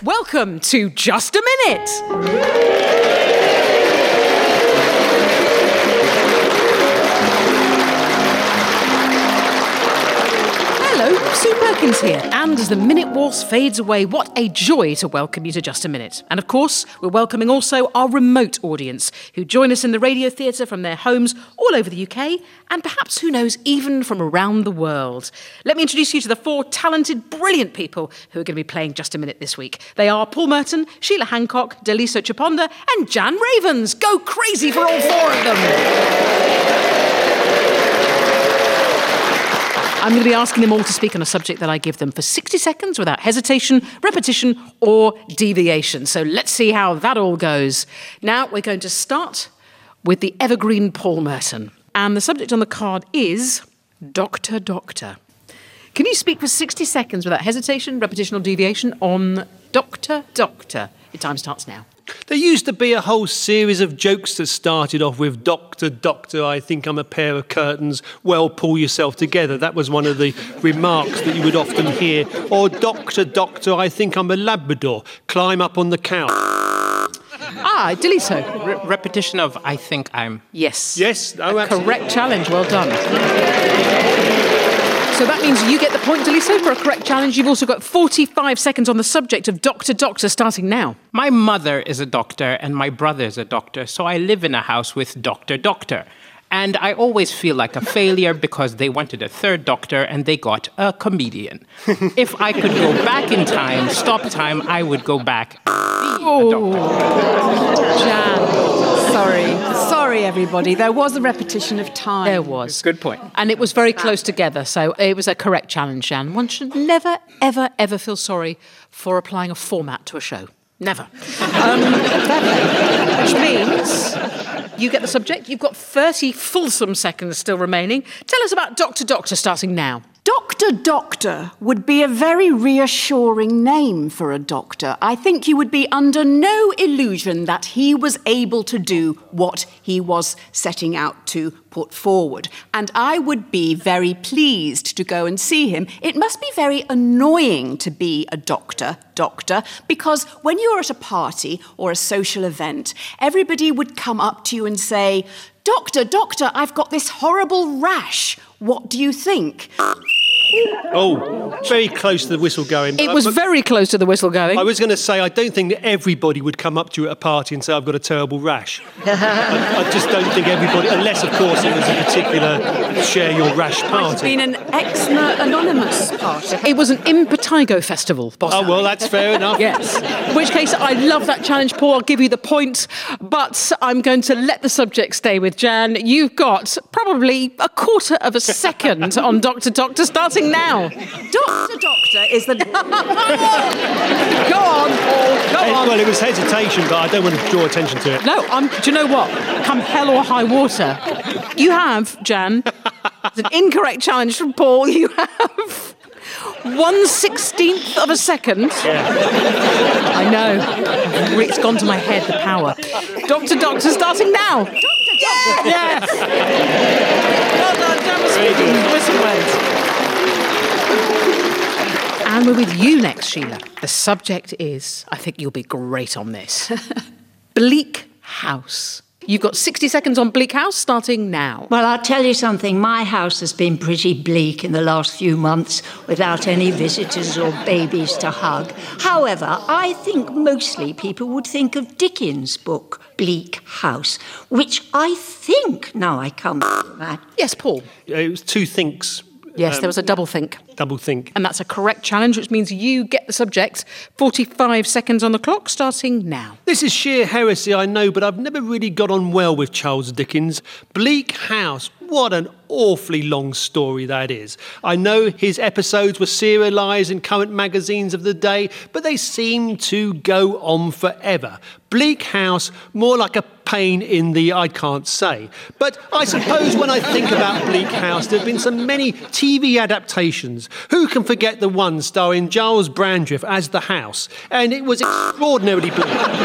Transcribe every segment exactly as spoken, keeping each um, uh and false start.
Welcome to Just a Minute. Hello, Sue Perkins here, and as the minute waltz fades away, what a joy to welcome you to Just a Minute. And of course, we're welcoming also our remote audience, who join us in the radio theatre from their homes all over the U K, and perhaps, who knows, even from around the world. Let me introduce you to the four talented, brilliant people who are going to be playing Just a Minute this week. They are Paul Merton, Sheila Hancock, Daliso Chaponda, and Jan Ravens. Go crazy for all four of them! I'm going to be asking them all to speak on a subject that I give them for sixty seconds without hesitation, repetition, or deviation. So let's see how that all goes. Now we're going to start with the evergreen Paul Merton. And the subject on the card is Doctor Doctor. Can you speak for sixty seconds without hesitation, repetition, or deviation on Doctor Doctor? Your time starts now. There used to be a whole series of jokes that started off with Doctor, Doctor, I think I'm a pair of curtains, well, pull yourself together. That was one of the remarks that you would often hear. Or Doctor, Doctor, I think I'm a Labrador, climb up on the couch. Ah, Daliso. Re- repetition of I think I'm... Yes. Yes. Oh, a correct challenge, well done. So that means you get the point, Daliso, for a correct challenge. You've also got forty-five seconds on the subject of Doctor Doctor, starting now. My mother is a doctor and my brother is a doctor, so I live in a house with Doctor Doctor. And I always feel like a failure because they wanted a third doctor and they got a comedian. If I could go back in time, stop time, I would go back and be Oh, a doctor. Jan. Sorry. Sorry, everybody. There was a repetition of time. There was. Good point. And it was very close together, so it was a correct challenge, Jan. One should never, ever, ever feel sorry for applying a format to a show. Never. Um, which means you get the subject. You've got thirty fulsome seconds still remaining. Tell us about Doctor Doctor, starting now. Doctor Doctor would be a very reassuring name for a doctor. I think you would be under no illusion that he was able to do what he was setting out to put forward. And I would be very pleased to go and see him. It must be very annoying to be a doctor, doctor, because when you're at a party or a social event, everybody would come up to you and say, Doctor, doctor, I've got this horrible rash. What do you think? Oh, very close to the whistle going. It was very close to the whistle going. I was going to say, I don't think that everybody would come up to you at a party and say, I've got a terrible rash. I, I just don't think everybody, unless, of course, it was a particular share your rash party. It's been an Eczema Anonymous party. It was an Impetigo festival, boss. Oh, well, that's fair enough. Yes. In which case, I love that challenge, Paul. I'll give you the point. But I'm going to let the subject stay with Jan. You've got probably a quarter of a second on Doctor Doctor, starting now. Doctor Doctor is the... Go on, Paul. Go on. Well, it was hesitation, but I don't want to draw attention to it. No, I'm, do you know what? Come hell or high water. You have, Jan, it's an incorrect challenge from Paul. You have one sixteenth of a second. Yeah. I know. It's gone to my head, the power. Doctor Doctor, starting now. Doctor Doctor. Yes. Well done, Jan was speaking. The whistle went. And we're with you next, Sheila. The subject is, I think you'll be great on this, Bleak House. You've got sixty seconds on Bleak House, starting now. Well, I'll tell you something. My house has been pretty bleak in the last few months without any visitors or babies to hug. However, I think mostly people would think of Dickens' book, Bleak House, which I think, now I come to that. Yes, Paul. It was two thinks. Yes, Um, there was a double think. Double think. And that's a correct challenge, which means you get the subject. forty-five seconds on the clock, starting now. This is sheer heresy, I know, but I've never really got on well with Charles Dickens. Bleak House, what an awfully long story that is. I know his episodes were serialised in current magazines of the day, but they seem to go on forever. Bleak House, more like a pain in the I can't say. But I suppose when I think about Bleak House, there have been so many T V adaptations. Who can forget the one starring Giles Brandreth as the house? And it was extraordinarily bleak.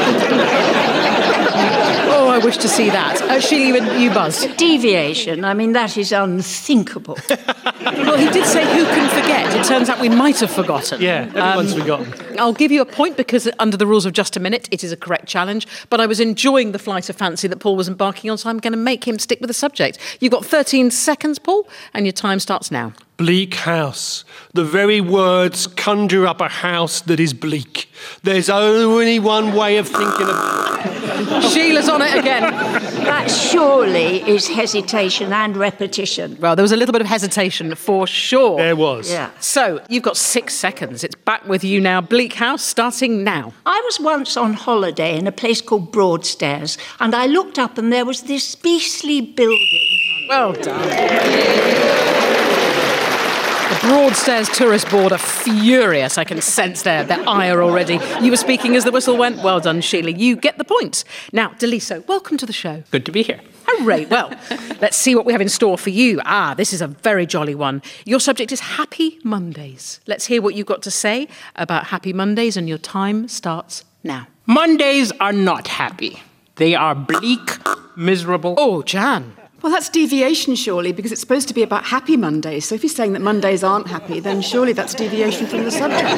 Oh, I wish to see that. Uh, Sheila, you, you buzz. Deviation, I mean, that is unthinkable. Well, he did say who can forget. It turns out we might have forgotten. Yeah, everyone's Um, forgotten. I'll give you a point because under the rules of Just a Minute, it is a correct challenge. But I was enjoying the flight of fancy that Paul was embarking on, so I'm going to make him stick with the subject. You've got thirteen seconds, Paul, and your time starts now. Bleak house. The very words conjure up a house that is bleak. There's only one way of thinking of... Sheila's on it again. That surely is hesitation and repetition. Well, there was a little bit of hesitation for sure. There was. Yeah. So, you've got six seconds. It's back with you now. Bleak house, starting now. I was once on holiday in a place called Broadstairs, and I looked up and there was this beastly building. Well done. The Broadstairs Tourist Board are furious. I can sense their, their ire already. You were speaking as the whistle went. Well done, Sheila. You get the point. Now, Daliso, welcome to the show. Good to be here. Hooray. Well, let's see what we have in store for you. Ah, this is a very jolly one. Your subject is Happy Mondays. Let's hear what you've got to say about Happy Mondays, and your time starts now. Mondays are not happy. They are bleak, miserable. Oh, Jan. Well, that's deviation, surely, because it's supposed to be about happy Mondays. So if he's saying that Mondays aren't happy, then surely that's deviation from the subject.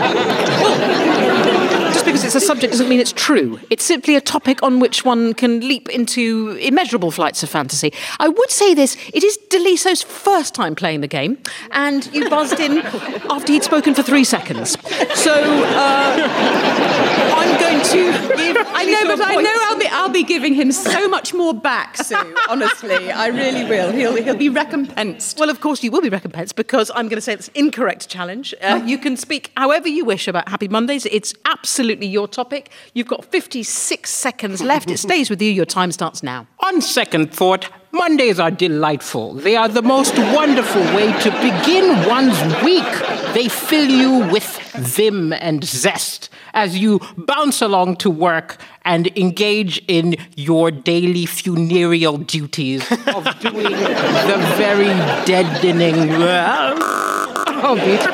Just because it's a subject doesn't mean it's true. It's simply a topic on which one can leap into immeasurable flights of fantasy. I would say this, it is Daliso's first time playing the game, and you buzzed in after he'd spoken for three seconds. So, uh, I'm going to give I know, but I know I'll be, I'll be giving him so much more back, Sue, honestly. I really will. He'll, he'll be recompensed. Well, of course you will be recompensed, because I'm going to say it's an incorrect challenge. Uh, you can speak however you wish about Happy Mondays. It's absolutely your topic. You've got fifty-six seconds left. It stays with you. Your time starts now. On second thought, Mondays are delightful. They are the most wonderful way to begin one's week. They fill you with vim and zest as you bounce along to work and engage in your daily funereal duties of doing the very deadening... Oh, beautiful.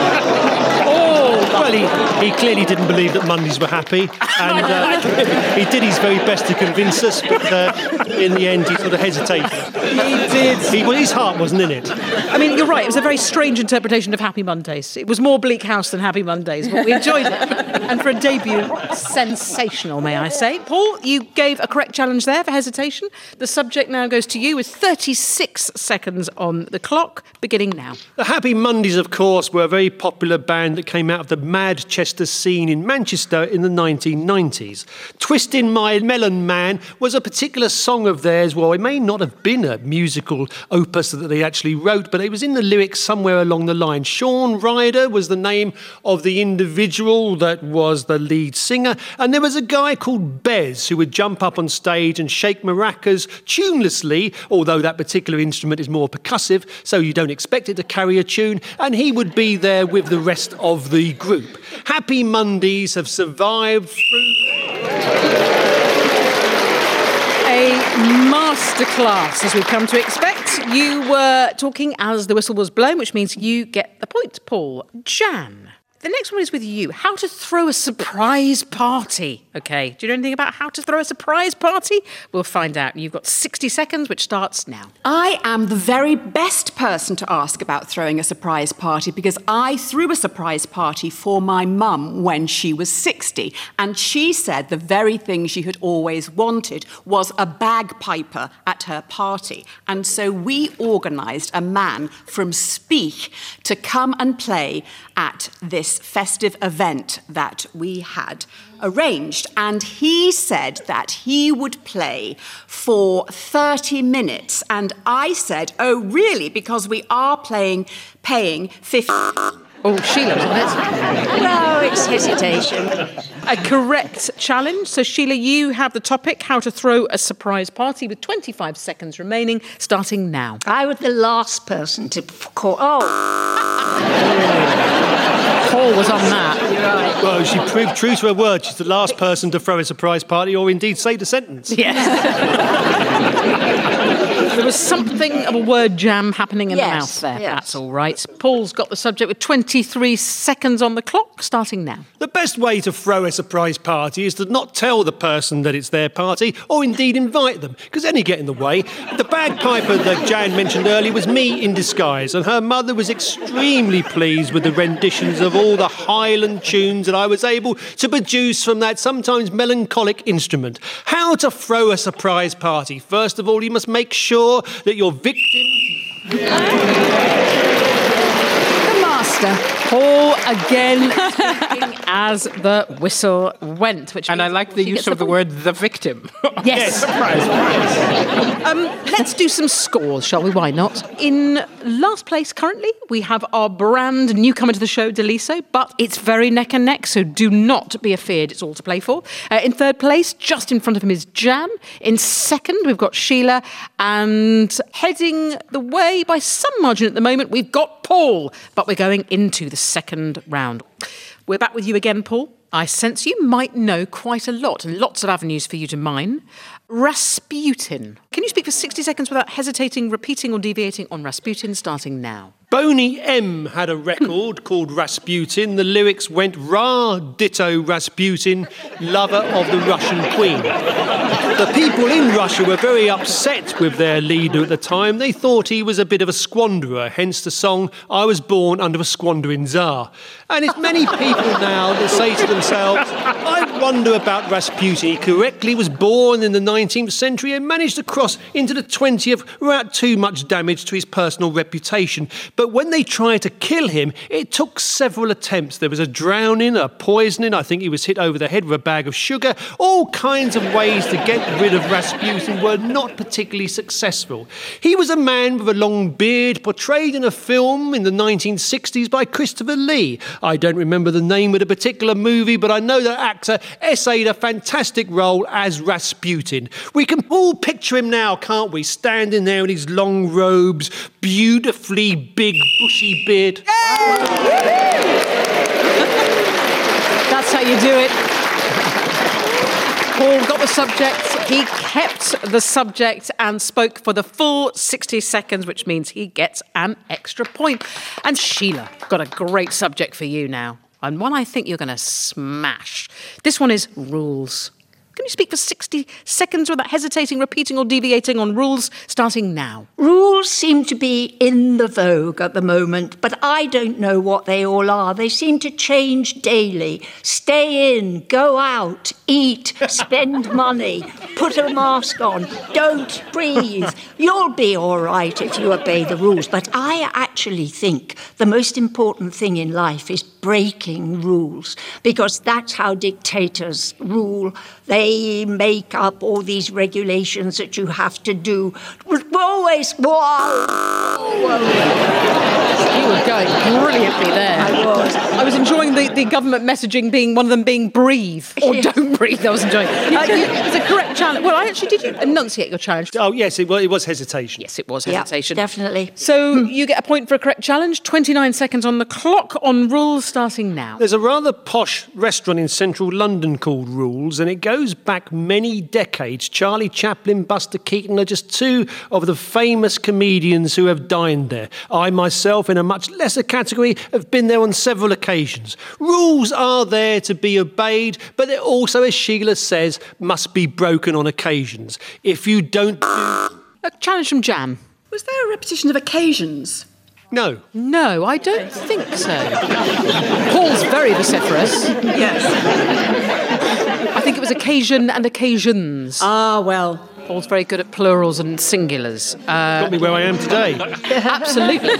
Well, he, he clearly didn't believe that Mondays were happy, and uh, he did his very best to convince us, but uh, in the end he sort of hesitated. He did. He, well, his heart wasn't in it. I mean, you're right. It was a very strange interpretation of Happy Mondays. It was more Bleak House than Happy Mondays, but we enjoyed it. And for a debut, sensational, may I say. Paul, you gave a correct challenge there for hesitation. The subject now goes to you with thirty-six seconds on the clock, beginning now. The Happy Mondays, of course, were a very popular band that came out of the Manchester scene in Manchester in the nineteen nineties. Twistin' My Melon Man was a particular song of theirs. Well, it may not have been a musical opus that they actually wrote, but it was in the lyrics somewhere along the line. Sean Ryder was the name of the individual that was the lead singer, and there was a guy called Bez who would jump up on stage and shake maracas tunelessly, although that particular instrument is more percussive, so you don't expect it to carry a tune, and he would be there with the rest of the group. Happy Mondays have survived through... A masterclass, as we've come to expect. You were talking as the whistle was blown, which means you get the point, Paul. Jan, the next one is with you. How to throw a surprise party. Okay, do you know anything about how to throw a surprise party? We'll find out. You've got sixty seconds, which starts now. I am the very best person to ask about throwing a surprise party, because I threw a surprise party for my mum when she was sixty, and she said the very thing she had always wanted was a bagpiper at her party. And so we organised a man from Speke to come and play at this festive event that we had arranged, and he said that he would play for thirty minutes, and I said, oh really, because we are playing paying fifty. Oh, Sheila's on it. No, it's hesitation. A correct challenge. So, Sheila, you have the topic, how to throw a surprise party, with twenty-five seconds remaining, starting now. I was the last person to call. Oh. Paul was on that. You're right. Well, she proved true to her word. She's the last person to throw a surprise party or indeed say the sentence. Yes. There was something of a word jam happening in Yes, the mouth there. yes. That's all right. Paul's got the subject with twenty-three seconds on the clock, starting now. The best way to throw a surprise party is to not tell the person that it's their party, or indeed invite them, because then you get in the way. The bagpiper that Jan mentioned earlier was me in disguise, and her mother was extremely pleased with the renditions of all the Highland tunes that I was able to produce from that sometimes melancholic instrument. How to throw a surprise party? First of all, you must make sure that your victim... The master. Paul again speaking as the whistle went. Which And I means like the he use gets of the point. word the victim. Yes. Surprise, surprise. Um, let's do some scores, shall we? Why not? In last place currently, we have our brand newcomer to the show, Deliso, but it's very neck and neck, so do not be afeared. It's all to play for. Uh, in third place, just in front of him is Jan. In second, we've got Sheila. And heading the way by some margin at the moment, we've got Paul. But we're going into the second round. We're back with you again, Paul. I sense you might know quite a lot and lots of avenues for you to mine. Rasputin. Can you speak for sixty seconds without hesitating, repeating or deviating on Rasputin, starting now? Boney M had a record called Rasputin. The lyrics went, Ra, ditto Rasputin, lover of the Russian queen. The people in Russia were very upset with their leader at the time. They thought he was a bit of a squanderer, hence the song, I was born under a squandering Tsar. And it's many people now that say to themselves, I wonder about Rasputin. He correctly was born in the nineteenth century and managed to cross into the twentieth without too much damage to his personal reputation. But when they tried to kill him, it took several attempts. There was a drowning, a poisoning. I think he was hit over the head with a bag of sugar. All kinds of ways to get rid of Rasputin were not particularly successful. He was a man with a long beard, portrayed in a film in the nineteen sixties by Christopher Lee. I don't remember the name of the particular movie, but I know that actor essayed a fantastic role as Rasputin. We can all picture him now, can't we? Standing there in his long robes, beautifully big, bushy beard. That's how you do it. Paul got the subject, he kept the subject and spoke for the full sixty seconds, which means he gets an extra point. And Sheila, got a great subject for you now, and one I think you're going to smash. This one is rules. Can you speak for sixty seconds without hesitating, repeating or deviating on rules, starting now? Rules seem to be in the vogue at the moment, but I don't know what they all are. They seem to change daily. Stay in, go out, eat, spend money, put a mask on, don't breathe. You'll be all right if you obey the rules. But I actually think the most important thing in life is breaking rules, because that's how dictators rule. They make up all these regulations that you have to do. We're always... Whoa! Whoa. You were going brilliantly there. I was. I was enjoying the, the government messaging being one of them being breathe or Yes. don't breathe. I was enjoying it. Uh, you, it was a correct challenge. Well, I actually did you enunciate your challenge? Oh, yes, it was, it was hesitation. Yes, it was Yeah, hesitation. definitely. So you get a point for a correct challenge. twenty-nine seconds on the clock on rules, starting now. There's a rather posh restaurant in central London called Rules, and it goes back many decades. Charlie Chaplin, Buster Keaton are just two of the famous comedians who have dined there. I myself, in a much lesser category, have been there on several occasions. Rules are there to be obeyed, but they also, as Sheila says, must be broken on occasions. If you don't do... A challenge from Jan. Was there a repetition of occasions? No. No, I don't think so. Paul's very vociferous. Yes. I think it was occasion and occasions. Ah, well. Paul's very good at plurals and singulars. Uh, Got me where I am today. Absolutely.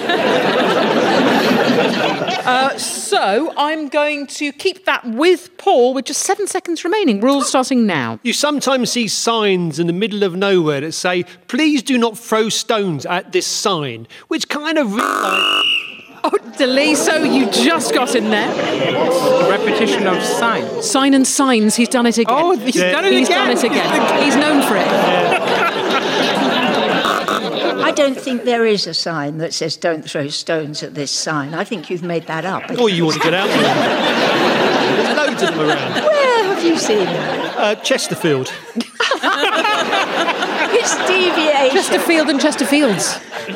uh, so I'm going to keep that with Paul with just seven seconds remaining. Rules starting now. You sometimes see signs in the middle of nowhere that say, please do not throw stones at this sign, which kind of... Re- Oh, Deliso, you just got in there. Repetition of signs. Sign and signs, he's done it again. Oh, he's Yeah. done it He's again. done it again. He's known for it. I don't think there is a sign that says don't throw stones at this sign. I think you've made that up. Or you ought to get out there. There's loads of them around. Where have you seen that? Uh, Chesterfield. It's deviation. Chesterfield and Chesterfields.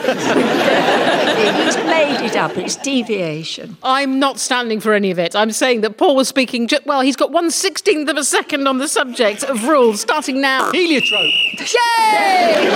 He's made it up. It's deviation. I'm not standing for any of it. I'm saying that Paul was speaking, ju- well, he's got one sixteenth of a second on the subject of rules, starting now. Heliotrope. Yay!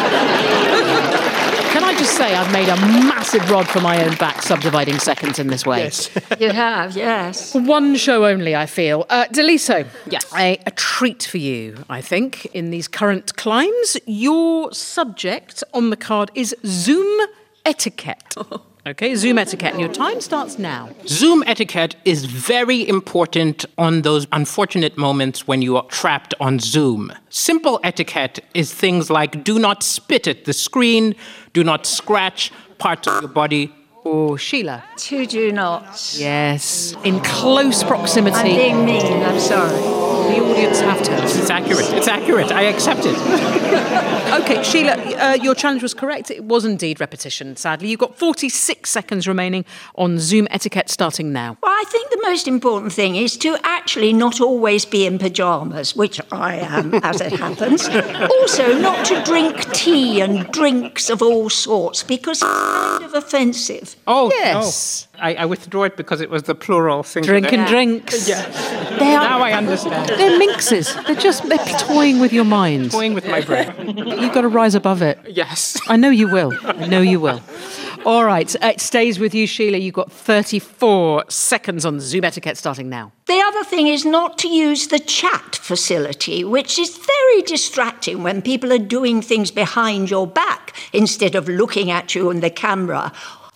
Can I just say I've made a massive rod for my own back subdividing seconds in this way. Yes. You have, yes. One show only, I feel. Uh, Deliso. Yes. A, a treat for you, I think, in these current climes. Your subject on the card is Zoom etiquette. Okay, Zoom etiquette, and your time starts now. Zoom etiquette is very important on those unfortunate moments when you are trapped on Zoom. Simple etiquette is things like do not spit at the screen, do not scratch parts of your body. Oh, Sheila. Two do nots. Yes, in close proximity. I'm being mean, I'm sorry. The audience have turns. It's accurate. It's accurate. I accept it. Okay, Sheila, uh, your challenge was correct. It was indeed repetition, sadly. You've got forty-six seconds remaining on Zoom etiquette starting now. Well, I think the most important thing is to actually not always be in pyjamas, which I am, as it happens. Also, not to drink tea and drinks of all sorts, because it's kind of offensive. Oh, Yes. no. I, I withdrew it because it was the plural thing. Drinking Yeah. drinks. Yes. They are, Now I understand. they're minxes. They're just, they're toying with your mind. Toying with my brain. You've got to rise above it. Yes. I know you will. I know you will. All right, uh, it stays with you, Sheila. You've got thirty-four seconds on Zoom etiquette starting now. The other thing is not to use the chat facility, which is very distracting when people are doing things behind your back instead of looking at you in the camera.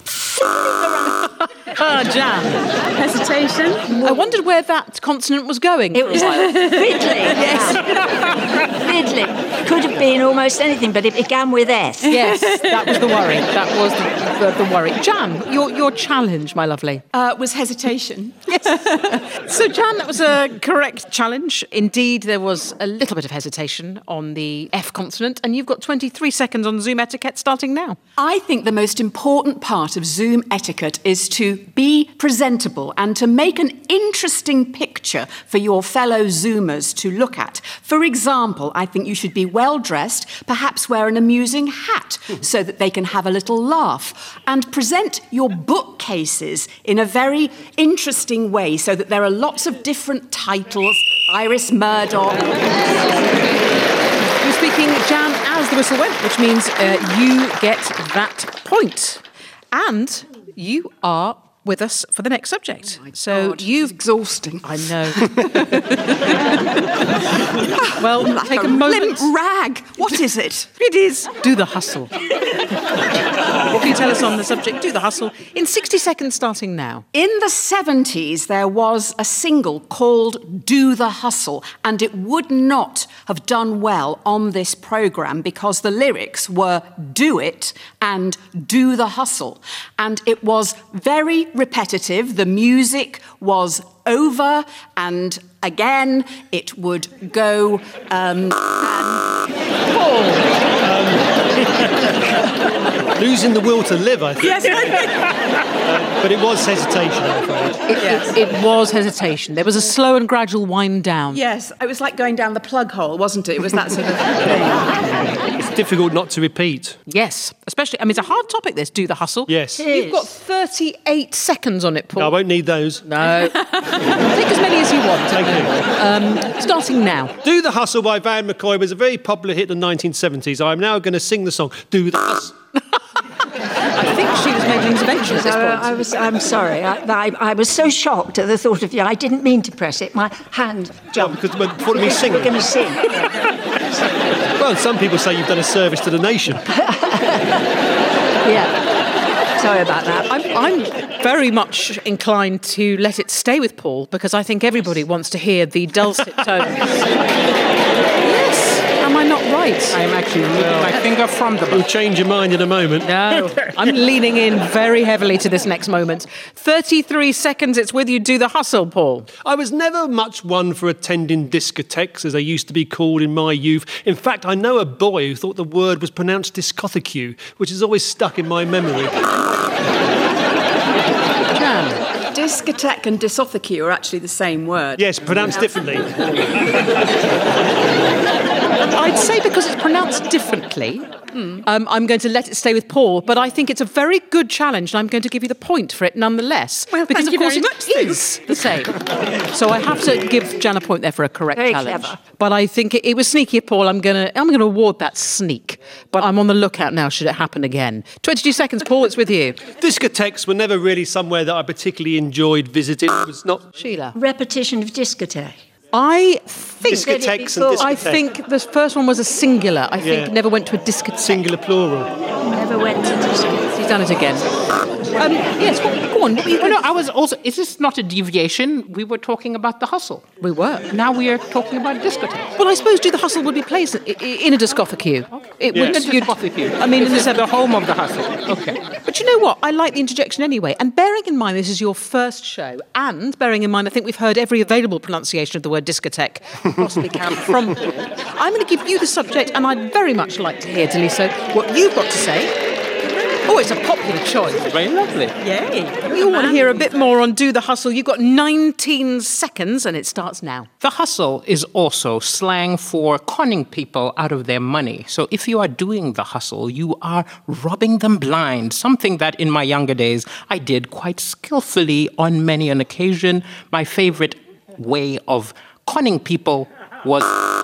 Ah, Jan. Hesitation. I wondered where that consonant was going. It was fiddling. Yes. Fiddling. Could have been almost anything, but it began with F. Yes, that was the worry. That was the, the, the worry. Jan, your, your challenge, my lovely. Uh, was hesitation. So, Jan, that was a correct challenge. Indeed, there was a little bit of hesitation on the F consonant, and you've got twenty-three seconds on Zoom etiquette starting now. I think the most important part of Zoom etiquette is to be presentable and to make an interesting picture for your fellow Zoomers to look at. For example, I think you should be well dressed, perhaps wear an amusing hat so that they can have a little laugh, and present your bookcases in a very interesting way so that there are lots of different titles. Iris Murdoch. You're speaking, Jan, as the whistle went, which means uh, you get that point. And you are with us for the next subject. Oh so God, you've it's exhausting. I know. Well, Like take a, a moment. limp rag. What is it? It is Do the Hustle. What can you tell us on the subject? Do the Hustle. In sixty seconds starting now. In the seventies, there was a single called Do the Hustle, and it would not have done well on this programme because the lyrics were do it and do the hustle. And it was very repetitive. The music was over, and again, it would go um, and Losing the will to live, I think. Yes, Uh, but it was hesitation, I'm afraid. yes. It was hesitation. There was a slow and gradual wind down. Yes, it was like going down the plug hole, wasn't it? It was that sort of thing. It's difficult not to repeat. Yes, especially, I mean, it's a hard topic, this, Do the Hustle. Yes. You've got thirty-eight seconds on it, Paul. I won't need those. No. Take as many as you want. Thank you. Um, starting now. Do the Hustle by Van McCoy was a very popular hit in the nineteen seventies. I'm now going to sing the song, Do the Hustle. I think she was making intervention at this So, uh, point. I was, I'm sorry. I, I, I was so shocked at the thought of you. I didn't mean to press it. My hand jumped. Because we're before we sing. We're going to sing. Well, some people say you've done a service to the nation. Yeah. Sorry about that. I'm, I'm very much inclined to let it stay with Paul because I think everybody wants to hear the dulcet tones. Yes. Am I not right? I am actually moving my finger from the We'll book. change your mind in a moment. No, I'm leaning in very heavily to this next moment. thirty-three seconds, it's with you. Do the hustle, Paul. I was never much one for attending discotheques, as they used to be called in my youth. In fact, I know a boy who thought the word was pronounced discotheque, which has always stuck in my memory. Jan. discotheque and disotheque are actually the same word. Yes, pronounced differently. I'd say because it's pronounced differently, mm. um, I'm going to let it stay with Paul, but I think it's a very good challenge, and I'm going to give you the point for it nonetheless. Well, because, thank of course, you very it much, is the same. So I have to give Jan a point there for a correct Very challenge. clever. But I think it, it was sneaky of Paul. I'm going to I'm going to award that sneak, but I'm on the lookout now should it happen again. twenty-two seconds, Paul, it's with you. Discotheques were never really somewhere that I particularly enjoyed visiting. It was not... Sheila. Repetition of discotheque. I think... Discotheques and discotheques. I think the first one was a singular. I think Yeah. never went to a discotheque. Singular plural. Never went to discotheque. He's done it again. Um, yes, well, go on. Oh, no, I was also. Is this not a deviation? We were talking about the hustle. We were. Now we are talking about discotheques. Well, I suppose Do the Hustle would be placed i- i- in a discotheque. It Yeah. wouldn't. In a you'd- discotheque. I mean, in This the is the home of the hustle. Okay. But you know what? I like the interjection anyway. And bearing in mind this is your first show, and bearing in mind I think we've heard every available pronunciation of the word discotheque possibly can from you, I'm going to give you the subject, and I'd very much like to hear, Deliso, what you've got to say. Oh, it's a popular choice. Very lovely. Yay. We all want to hear a bit more on Do the Hustle. You've got nineteen seconds, and it starts now. The hustle is also slang for conning people out of their money. So if you are doing the hustle, you are robbing them blind, something that in my younger days I did quite skillfully on many an occasion. My favorite way of conning people was...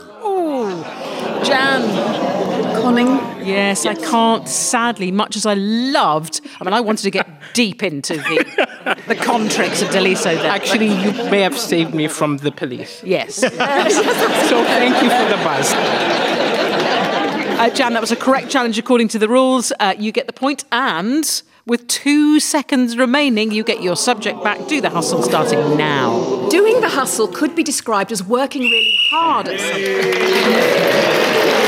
Oh, Jan. Conning. Yes, I can't, sadly, much as I loved. I mean, I wanted to get deep into the, the con tricks of Deliso there. Actually, you may have saved me from the police. Yes. So thank you for the buzz. Uh, Jan, that was a correct challenge according to the rules. Uh, you get the point, and with two seconds remaining, you get your subject back. Do the Hustle starting now. Doing the hustle could be described as working really hard at something.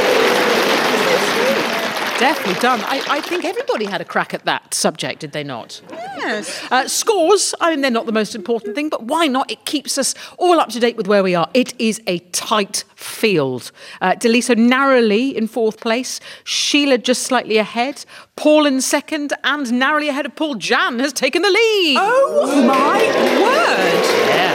Definitely done. I, I think everybody had a crack at that subject, did they not? Yes. Uh, scores, I mean, they're not the most important thing, but why not? It keeps us all up to date with where we are. It is a tight field. Uh, Deliso narrowly in fourth place, Sheila just slightly ahead, Paul in second, and narrowly ahead of Paul, Jan has taken the lead. Oh, my word.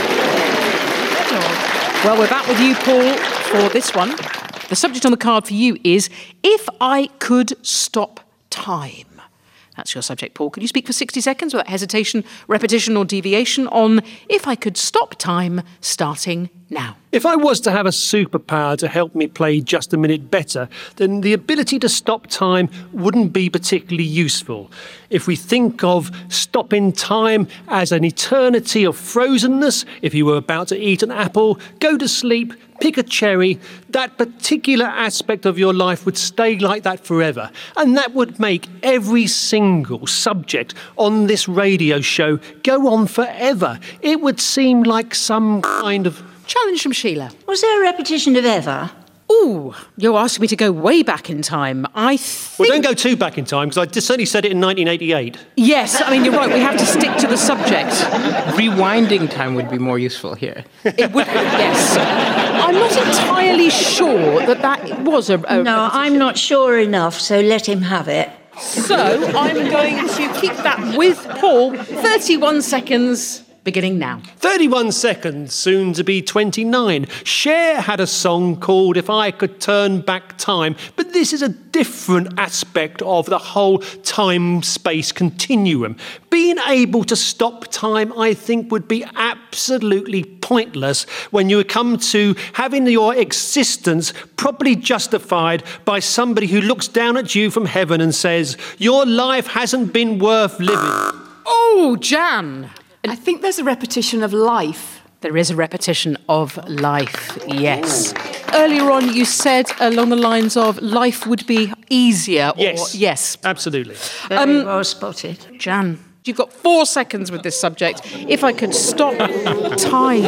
Yeah. Well, we're back with you, Paul, for this one. The subject on the card for you is If I Could Stop Time. That's your subject, Paul. Could you speak for sixty seconds without hesitation, repetition or deviation on If I Could Stop Time, starting now? If I was to have a superpower to help me play Just a Minute better, then the ability to stop time wouldn't be particularly useful. If we think of stopping time as an eternity of frozenness, if you were about to eat an apple, go to sleep, pick a cherry, that particular aspect of your life would stay like that forever. And that would make every single subject on this radio show go on forever. It would seem like some kind of... Challenge from Sheila. Was there a repetition of ever? Ooh, you're asking me to go way back in time. I think... Well, don't go too back in time, because I just certainly said it in nineteen eighty-eight. Yes, I mean, you're right. We have to stick to the subject. Rewinding time would be more useful here. It would, yes. I'm not entirely sure that that was a... a No, I'm not sure enough, so let him have it. So I'm going to keep that with Paul. thirty-one seconds, beginning now. thirty-one seconds, soon to be twenty-nine. Cher had a song called If I Could Turn Back Time, but this is a different aspect of the whole time-space continuum. Being able to stop time, I think, would be absolutely pointless when you come to having your existence properly justified by somebody who looks down at you from heaven and says, your life hasn't been worth living. Oh, Jan. I think there's a repetition of life. There is a repetition of life, yes. Earlier on, you said along the lines of life would be easier. Or, Yes. Yes. Absolutely. Very well spotted. Jan, you've got four seconds with this subject. If I could stop time.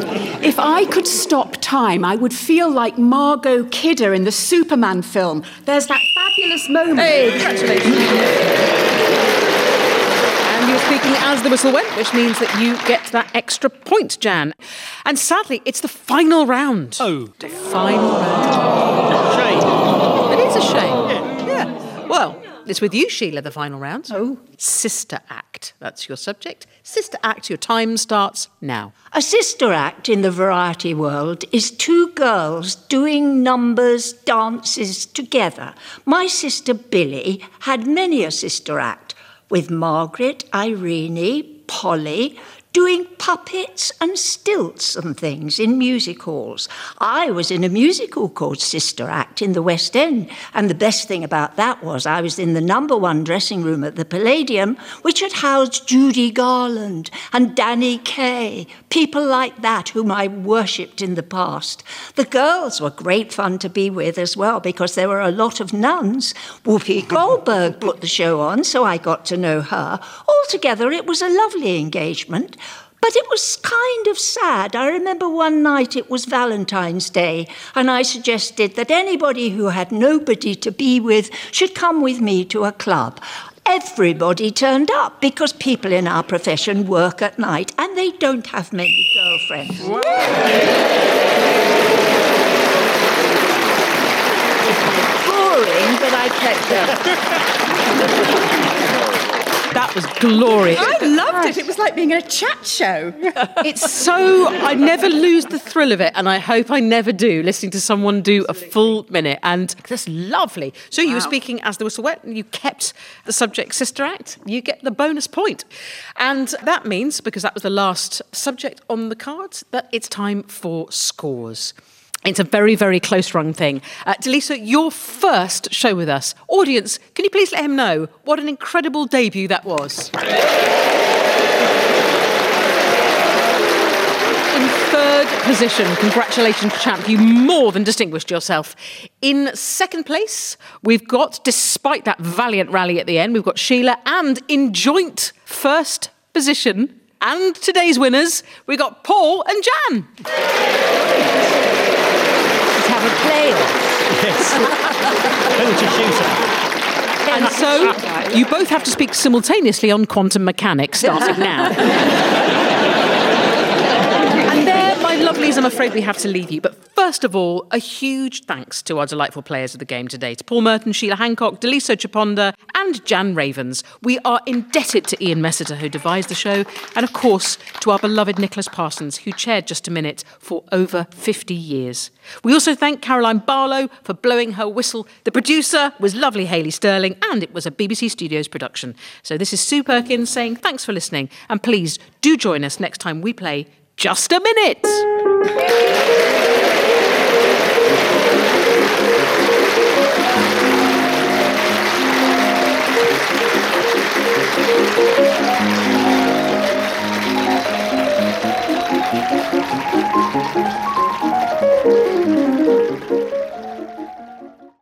If I could stop time, I would feel like Margot Kidder in the Superman film. There's that fabulous moment. Hey, congratulations. And you're speaking as the whistle went, which means that you get that extra point, Jan. And sadly, it's the final round. Oh. The final round. Shame. It is a shame. Yeah. Well, it's with you, Sheila, the final round. Oh. Sister Act. That's your subject. Sister Act, your time starts now. A sister act in the variety world is two girls doing numbers, dances together. My sister Billy had many a sister act with Margaret, Irene, Polly, doing puppets and stilts and things in music halls. I was in a musical called Sister Act in the West End, and the best thing about that was I was in the number one dressing room at the Palladium, which had housed Judy Garland and Danny Kaye, people like that whom I worshipped in the past. The girls were great fun to be with as well, because there were a lot of nuns. Whoopi Goldberg put the show on, so I got to know her. Altogether, it was a lovely engagement. But it was kind of sad. I remember one night it was Valentine's Day, and I suggested that anybody who had nobody to be with should come with me to a club. Everybody turned up because people in our profession work at night and they don't have many girlfriends. Wow. Boring, but I kept up. That was glorious. I loved it. It was like being in a chat show. It's so... I never lose the thrill of it, and I hope I never do, listening to someone do a full minute. And that's lovely. So you Wow. were speaking as the whistle went, and you kept the subject Sister Act. You get the bonus point. And that means, because that was the last subject on the cards, that it's time for scores. It's a very, very close-run thing. Uh, Delisa, your first show with us. Audience, can you please let him know what an incredible debut that was? In third position, congratulations, champ. You more than distinguished yourself. In second place, we've got, despite that valiant rally at the end, we've got Sheila. And in joint first position, and today's winners, we've got Paul and Jan. Have a playoff. Yes. And so you both have to speak simultaneously on quantum mechanics, starting now. And there, my lovelies, I'm afraid we have to leave you. But first of all, a huge thanks to our delightful players of the game today, to Paul Merton, Sheila Hancock, Delisa Chaponda and Jan Ravens. We are indebted to Ian Messiter, who devised the show, and of course to our beloved Nicholas Parsons, who chaired Just a Minute for over fifty years. We also thank Caroline Barlow for blowing her whistle. The producer was lovely Hayley Sterling, and it was a B B C Studios production. So this is Sue Perkins saying thanks for listening, and please do join us next time we play Just a Minute.